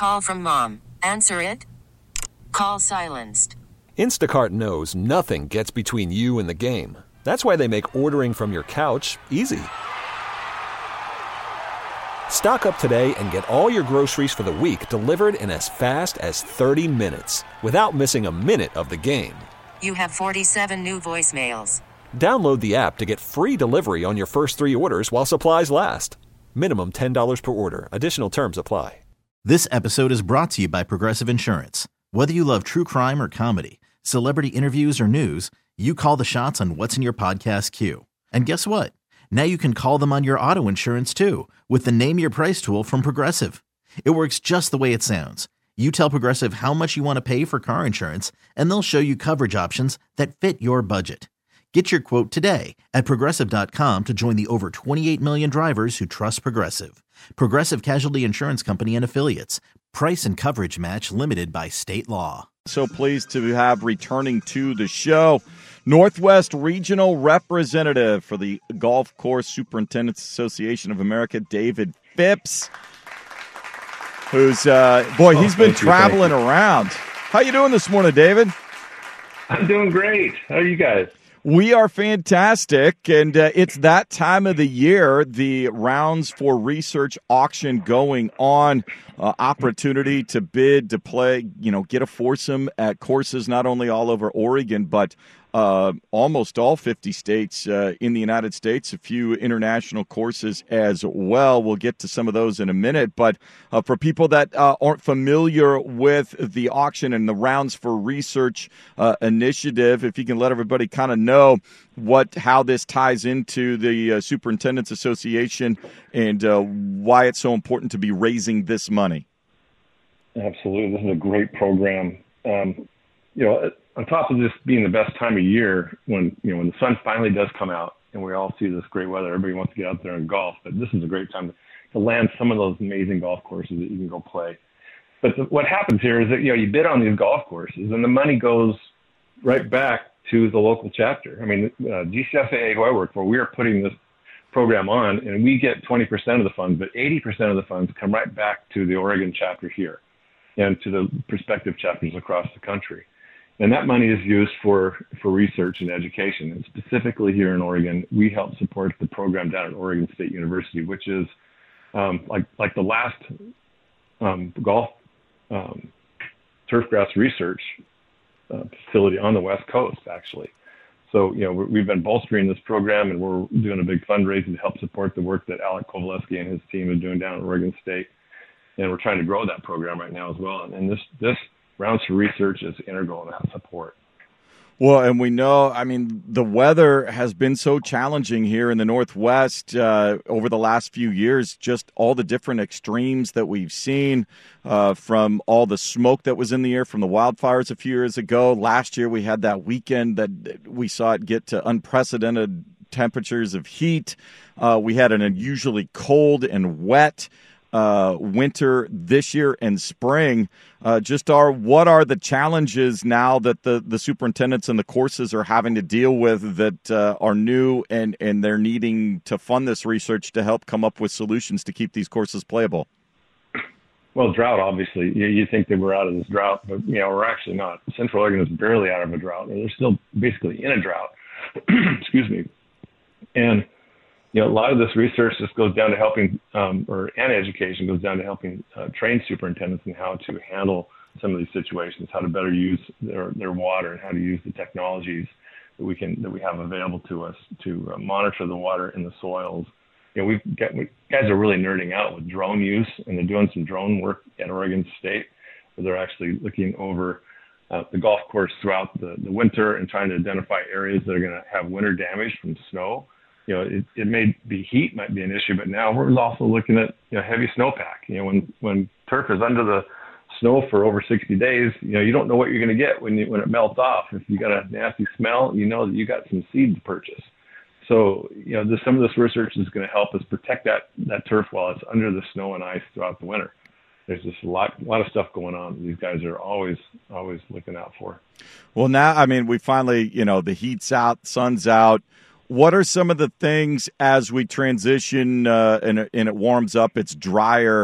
call from mom. Answer it. Call silenced. Instacart knows nothing gets between you and the game. That's why they make ordering from your couch easy. Stock up today and get all your groceries for the week delivered in as fast as 30 minutes without missing a minute of the game. You have 47 new voicemails. Download the app to get free delivery on your first 3 orders while supplies last. Minimum $10 per order. Additional terms apply. This episode is brought to you by Progressive Insurance. Whether you love true crime or comedy, celebrity interviews or news, you call the shots on what's in your podcast queue. And guess what? Now you can call them on your auto insurance too with the Name Your Price tool from Progressive. It works just the way it sounds. You tell Progressive how much you want to pay for car insurance, and they'll show you coverage options that fit your budget. Get your quote today at Progressive.com to join the over 28 million drivers who trust Progressive. Progressive Casualty Insurance Company and Affiliates. Price and coverage match limited by state law. So pleased to have returning to the show, Northwest Regional Representative for the Golf Course Superintendents Association of America, David Phipps, who's, he's been traveling around. How you doing this morning, David? I'm doing great. How are you guys? We are fantastic, and it's that time of the year, the Rounds for Research auction going on, opportunity to bid, to play, get a foursome at courses not only all over Oregon, but almost all 50 states in the United States, a few international courses as well. We'll get to some of those in a minute, but for people that aren't familiar with the auction and the Rounds for Research initiative, if you can let everybody kind of know how this ties into the Superintendents Association and why it's so important to be raising this money. Absolutely. This is a great program. On top of this being the best time of year, when the sun finally does come out and we all see this great weather, everybody wants to get out there and golf. But this is a great time to land some of those amazing golf courses that you can go play. But what happens here is that you bid on these golf courses and the money goes right back to the local chapter. I mean, GCSAA, who I work for, we are putting this program on, and we get 20% of the funds, but 80% of the funds come right back to the Oregon chapter here and to the prospective chapters across the country. And that money is used for research and education. And specifically here in Oregon, we help support the program down at Oregon State University, which is like the last golf turfgrass research facility on the West Coast, actually. So, we've been bolstering this program, and we're doing a big fundraiser to help support the work that Alec Kovaleski and his team are doing down at Oregon State. And we're trying to grow that program right now as well. And this Rounds for Research is integral in that support. Well, and we know, the weather has been so challenging here in the Northwest over the last few years, just all the different extremes that we've seen from all the smoke that was in the air from the wildfires a few years ago. Last year, we had that weekend that we saw it get to unprecedented temperatures of heat. We had an unusually cold and wet winter this year and spring. What are the challenges now that the superintendents and the courses are having to deal with that are new and they're needing to fund this research to help come up with solutions to keep these courses playable? Well, drought, obviously. You think that we're out of this drought, but we're actually not. Central Oregon is barely out of a drought. They're still basically in a drought. Excuse me. And a lot of this research just goes down to helping, and education goes down to helping train superintendents in how to handle some of these situations, how to better use their water, and how to use the technologies that we have available to us to monitor the water in the soils. Guys are really nerding out with drone use, and they're doing some drone work at Oregon State, where they're actually looking over the golf course throughout the winter and trying to identify areas that are going to have winter damage from snow. It may be heat might be an issue, but now we're also looking at heavy snowpack. When turf is under the snow for over 60 days, you don't know what you're going to get when it melts off. If you got a nasty smell, you know that you got some seed to purchase. So some of this research is going to help us protect that turf while it's under the snow and ice throughout the winter. There's just a lot of stuff going on. These guys are always looking out for. Well, now we finally the heat's out, sun's out. What are some of the things as we transition and it warms up, it's drier,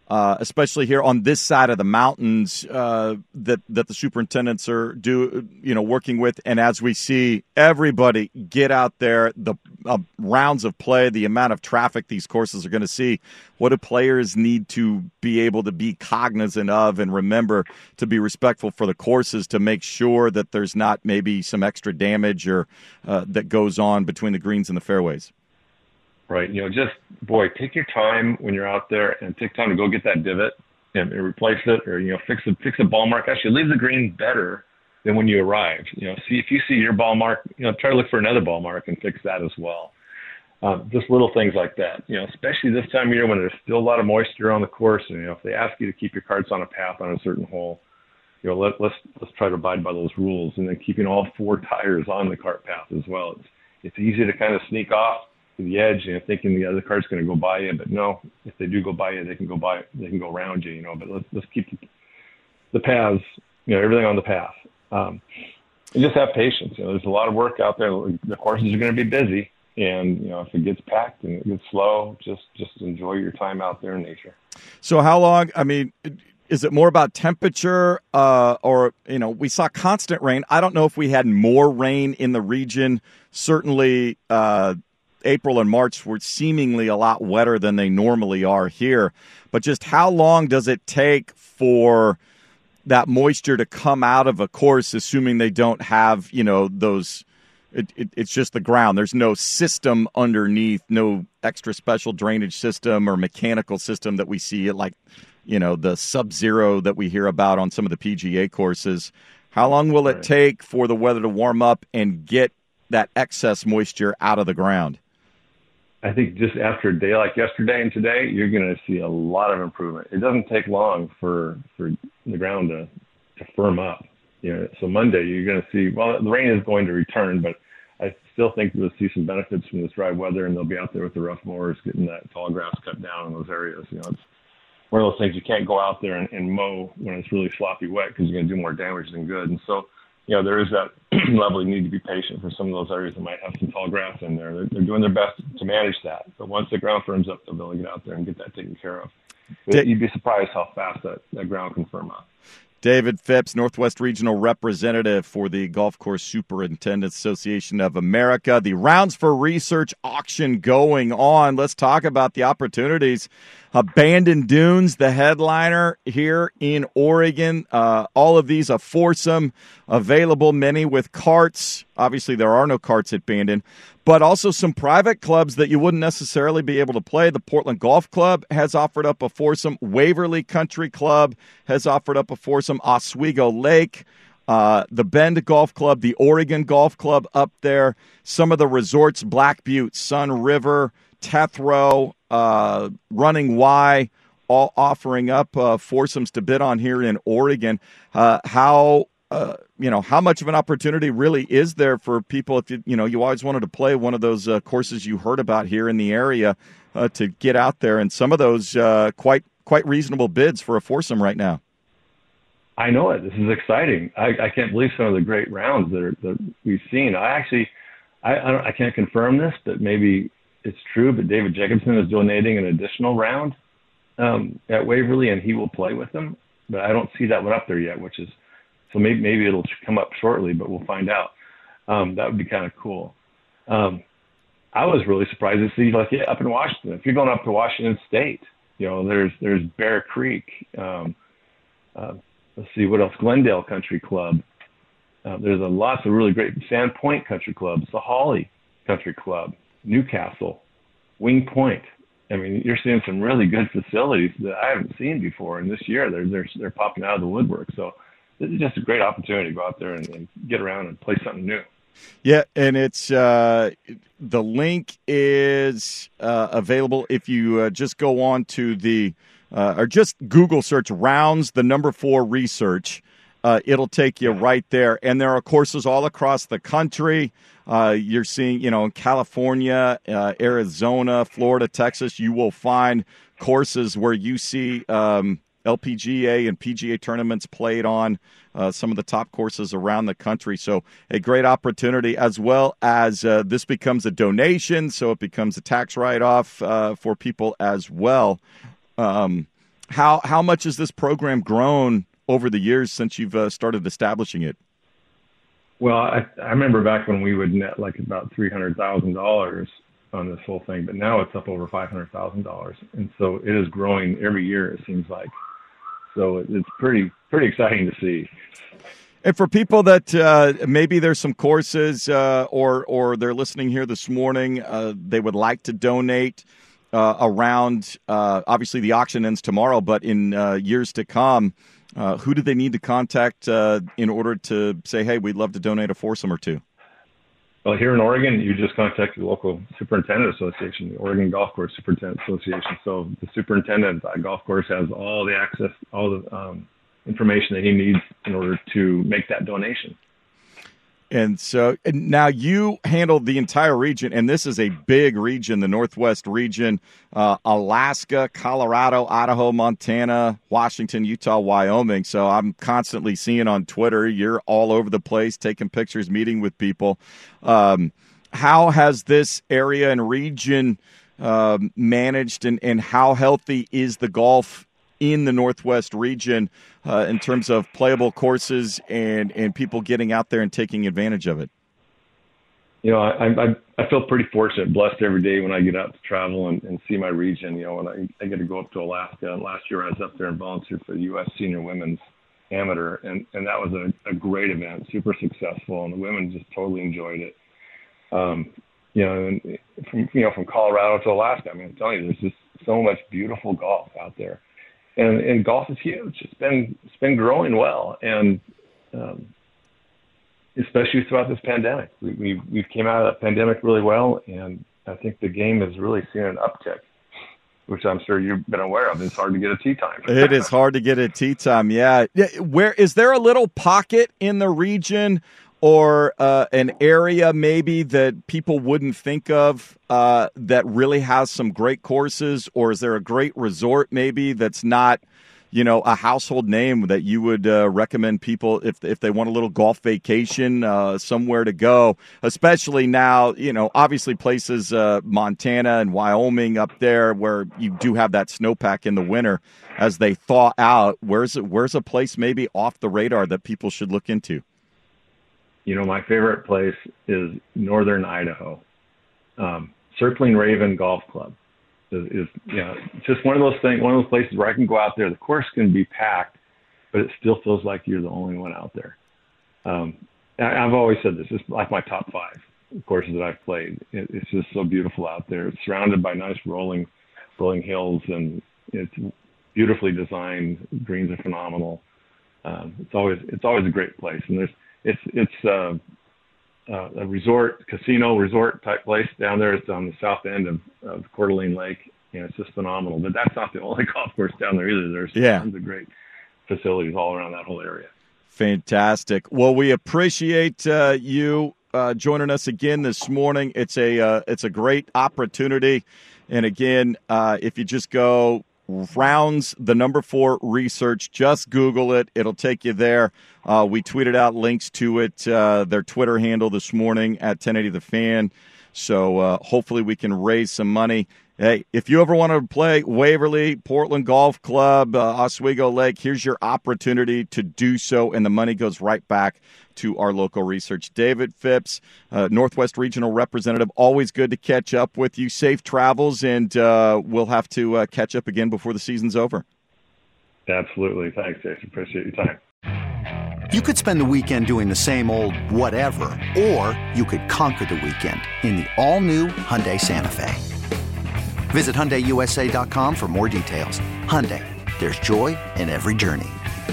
especially here on this side of the mountains that the superintendents are working with. And as we see everybody get out there, the rounds of play, the amount of traffic these courses are going to see, what do players need to be able to be cognizant of and remember to be respectful for the courses to make sure that there's not maybe some extra damage or that goes on between the greens and the fairways? Right. Take your time when you're out there and take time to go get that divot and replace it or, fix a ball mark. Actually, leave the green better than when you arrived. If you see your ball mark, try to look for another ball mark and fix that as well. Just little things like that, especially this time of year when there's still a lot of moisture on the course. And, if they ask you to keep your carts on a path on a certain hole, let's try to abide by those rules. And then keeping all 4 tires on the cart path as well. It's easy to kind of sneak off to the edge, thinking the other car's going to go by you, but no, if they do go by you, they can go around you, but let's keep the paths, everything on the path. And just have patience. There's a lot of work out there. The courses are going to be busy, and if it gets packed and it gets slow, just enjoy your time out there in nature. So how long? I mean, is it more about temperature, or we saw constant rain? I don't know if we had more rain in the region. Certainly, April and March were seemingly a lot wetter than they normally are here. But just how long does it take for that moisture to come out of a course, assuming they don't have, those it's just the ground. There's no system underneath, no extra special drainage system or mechanical system that we see at the Sub-Zero that we hear about on some of the PGA courses. How long will it take for the weather to warm up and get that excess moisture out of the ground? I think just after a day like yesterday and today, you're going to see a lot of improvement. It doesn't take long for the ground to firm up. So Monday you're going to see, the rain is going to return, but I still think we'll see some benefits from this dry weather, and they'll be out there with the rough mowers getting that tall grass cut down in those areas. It's one of those things you can't go out there and mow when it's really sloppy wet because you're going to do more damage than good. And so, there is that level. You need to be patient for some of those areas that might have some tall grass in there. They're doing their best to manage that. But once the ground firms up, they'll be able to get out there and get that taken care of. You'd be surprised how fast that ground can firm up. David Phipps, Northwest Regional Representative for the Golf Course Superintendents Association of America. The Rounds for Research auction going on. Let's talk about the opportunities. Abandoned Dunes, the headliner here in Oregon. All of these a foursome, available, many with carts. Obviously, there are no carts at Bandon, but also some private clubs that you wouldn't necessarily be able to play. The Portland Golf Club has offered up a foursome. Waverly Country Club has offered up a foursome. Oswego Lake, the Bend Golf Club, the Oregon Golf Club up there. Some of the resorts, Black Butte, Sun River, Tethrow, Running Y, all offering up foursomes to bid on here in Oregon. How much of an opportunity really is there for people if you always wanted to play one of those courses you heard about here in the area to get out there, and some of those quite reasonable bids for a foursome right now. I know it. This is exciting. I can't believe some of the great rounds that we've seen. I can't confirm this, but maybe it's true. But David Jacobson is donating an additional round at Waverly, and he will play with them. But I don't see that one up there yet, which is so maybe it'll come up shortly, but we'll find out. That would be kind of cool. I was really surprised to see up in Washington. If you're going up to Washington State, there's Bear Creek. Let's see what else. Glendale Country Club. There's lots of really great Sand Point Country Club, Sahali Country Club, Newcastle, Wing Point. I mean, you're seeing some really good facilities that I haven't seen before, and this year they're popping out of the woodwork. So this is just a great opportunity to go out there and get around and play something new. Yeah, and it's the link is available if you just go on to the or just Google search Rounds, the number 4 research. It'll take you right there. And there are courses all across the country. You're seeing, in California, Arizona, Florida, Texas, you will find courses where you see LPGA and PGA tournaments played on some of the top courses around the country. So a great opportunity, as well as this becomes a donation, so it becomes a tax write-off for people as well. How much has this program grown over the years since you've started establishing it? Well, I remember back when we would net like about $300,000 on this whole thing, but now it's up over $500,000, and so it is growing every year. It seems like, so it's pretty exciting to see. And for people that maybe there's some courses or they're listening here this morning, they would like to donate around. Obviously, the auction ends tomorrow, but in years to come. Who do they need to contact in order to say, hey, we'd love to donate a foursome or two? Well, here in Oregon, you just contact the local superintendent association, the Oregon Golf Course Superintendent Association. So the superintendent at golf course has all the access, all the information that he needs in order to make that donation. And now you handle the entire region, and this is a big region, the Northwest region, Alaska, Colorado, Idaho, Montana, Washington, Utah, Wyoming. So I'm constantly seeing on Twitter, you're all over the place, taking pictures, meeting with people. How has this area and region managed, and how healthy is the golf in the Northwest region in terms of playable courses and people getting out there and taking advantage of it? You know, I feel pretty fortunate, blessed every day when I get out to travel and see my region. You know, when I get to go up to Alaska. And last year I was up there and volunteered for the U.S. Senior Women's Amateur, and that was a great event, super successful, and the women just totally enjoyed it. You know, and from Colorado to Alaska, I mean, I'm telling you, there's just so much beautiful golf out there. And golf is huge. It's been growing well, and especially throughout this pandemic, we've came out of that pandemic really well, and I think the game has really seen an uptick, which I'm sure you've been aware of. It's hard to get a tee time. It is hard to get a tee time. Yeah. Where is there a little pocket in the region or an area maybe that people wouldn't think of that really has some great courses, or is there a great resort maybe that's not, you know, a household name that you would recommend people if they want a little golf vacation, somewhere to go, especially now, you know, obviously places Montana and Wyoming up there where you do have that snowpack in the winter as they thaw out. Where's a place maybe off the radar that people should look into? You know, my favorite place is northern Idaho. Circling Raven Golf Club is you know, just one of those places where I can go out there. The course can be packed, but it still feels like you're the only one out there. I've always said this is like my top 5 courses that I've played. It's just so beautiful out there. It's surrounded by nice rolling hills, and it's beautifully designed. Greens are phenomenal. It's always a great place, and it's a casino resort type place down there. It's on the south end of Coeur d'Alene Lake, and it's just phenomenal. But that's not the only golf course down there either. There's tons of great facilities all around that whole area. Fantastic. Well, we appreciate you joining us again this morning. It's a great opportunity, and again, if you just go Rounds, the number 4 research, just Google it. It'll take you there. We tweeted out links to it, their Twitter handle this morning at 1080 The Fan. So hopefully we can raise some money. Hey, if you ever want to play Waverly, Portland Golf Club, Oswego Lake, here's your opportunity to do so, and the money goes right back to our local research. David Phipps, Northwest Regional Representative, always good to catch up with you. Safe travels, and we'll have to catch up again before the season's over. Absolutely. Thanks, Jason. Appreciate your time. You could spend the weekend doing the same old whatever, or you could conquer the weekend in the all-new Hyundai Santa Fe. Visit HyundaiUSA.com for more details. Hyundai, there's joy in every journey.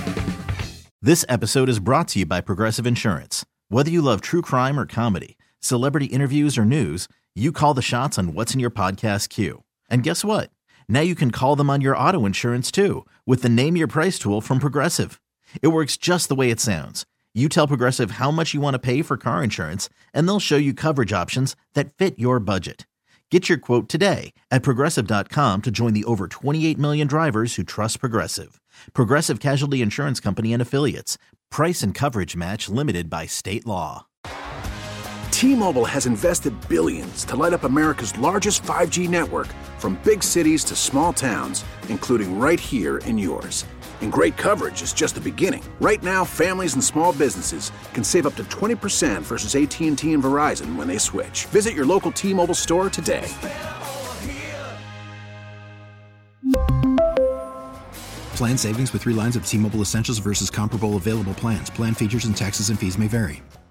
This episode is brought to you by Progressive Insurance. Whether you love true crime or comedy, celebrity interviews or news, you call the shots on what's in your podcast queue. And guess what? Now you can call them on your auto insurance too with the Name Your Price tool from Progressive. It works just the way it sounds. You tell Progressive how much you want to pay for car insurance, and they'll show you coverage options that fit your budget. Get your quote today at Progressive.com to join the over 28 million drivers who trust Progressive. Progressive Casualty Insurance Company and Affiliates. Price and coverage match limited by state law. T-Mobile has invested billions to light up America's largest 5G network, from big cities to small towns, including right here in yours. And great coverage is just the beginning. Right now, families and small businesses can save up to 20% versus AT&T and Verizon when they switch. Visit your local T-Mobile store today. Plan savings with 3 lines of T-Mobile Essentials versus comparable available plans. Plan features and taxes and fees may vary.